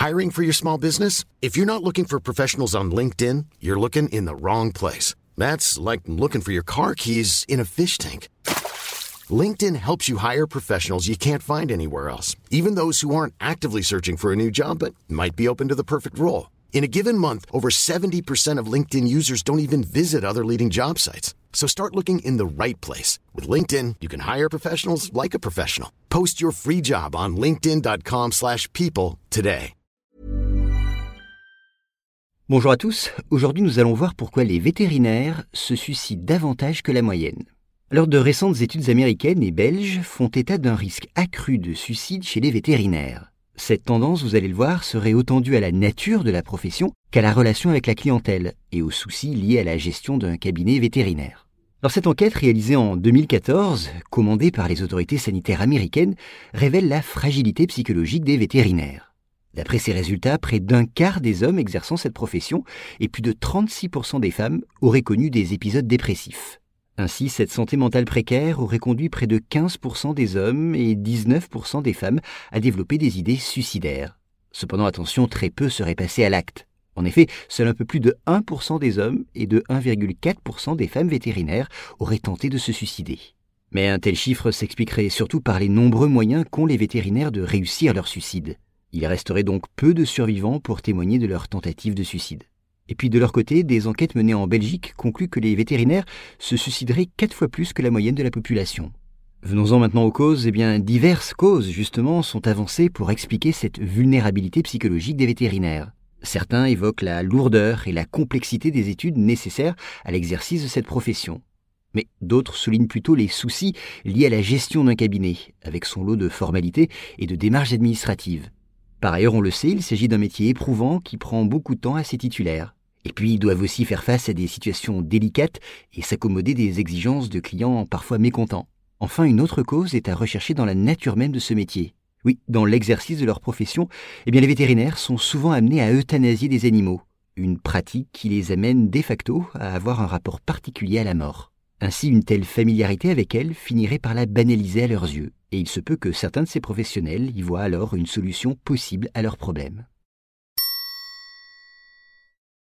Hiring for your small business? If you're not looking for professionals on LinkedIn, you're looking in the wrong place. That's like looking for your car keys in a fish tank. LinkedIn helps you hire professionals you can't find anywhere else, even those who aren't actively searching for a new job but might be open to the perfect role. In a given month, over 70% of LinkedIn users don't even visit other leading job sites. So start looking in the right place. With LinkedIn, you can hire professionals like a professional. Post your free job on linkedin.com/people today. Bonjour à tous, aujourd'hui nous allons voir pourquoi les vétérinaires se suicident davantage que la moyenne. Alors de récentes études américaines et belges font état d'un risque accru de suicide chez les vétérinaires. Cette tendance, vous allez le voir, serait autant due à la nature de la profession qu'à la relation avec la clientèle et aux soucis liés à la gestion d'un cabinet vétérinaire. Alors cette enquête réalisée en 2014, commandée par les autorités sanitaires américaines, révèle la fragilité psychologique des vétérinaires. D'après ces résultats, près d'un quart des hommes exerçant cette profession et plus de 36% des femmes auraient connu des épisodes dépressifs. Ainsi, cette santé mentale précaire aurait conduit près de 15% des hommes et 19% des femmes à développer des idées suicidaires. Cependant, attention, très peu seraient passés à l'acte. En effet, seul un peu plus de 1% des hommes et de 1,4% des femmes vétérinaires auraient tenté de se suicider. Mais un tel chiffre s'expliquerait surtout par les nombreux moyens qu'ont les vétérinaires de réussir leur suicide. Il resterait donc peu de survivants pour témoigner de leur tentative de suicide. Et puis de leur côté, des enquêtes menées en Belgique concluent que les vétérinaires se suicideraient 4 fois plus que la moyenne de la population. Venons-en maintenant aux causes. Diverses causes, justement, sont avancées pour expliquer cette vulnérabilité psychologique des vétérinaires. Certains évoquent la lourdeur et la complexité des études nécessaires à l'exercice de cette profession. Mais d'autres soulignent plutôt les soucis liés à la gestion d'un cabinet, avec son lot de formalités et de démarches administratives. Par ailleurs, on le sait, il s'agit d'un métier éprouvant qui prend beaucoup de temps à ses titulaires. Et puis, ils doivent aussi faire face à des situations délicates et s'accommoder des exigences de clients parfois mécontents. Enfin, une autre cause est à rechercher dans la nature même de ce métier. Oui, dans l'exercice de leur profession, les vétérinaires sont souvent amenés à euthanasier des animaux, une pratique qui les amène de facto à avoir un rapport particulier à la mort. Ainsi, une telle familiarité avec elle finirait par la banaliser à leurs yeux, et il se peut que certains de ces professionnels y voient alors une solution possible à leurs problèmes.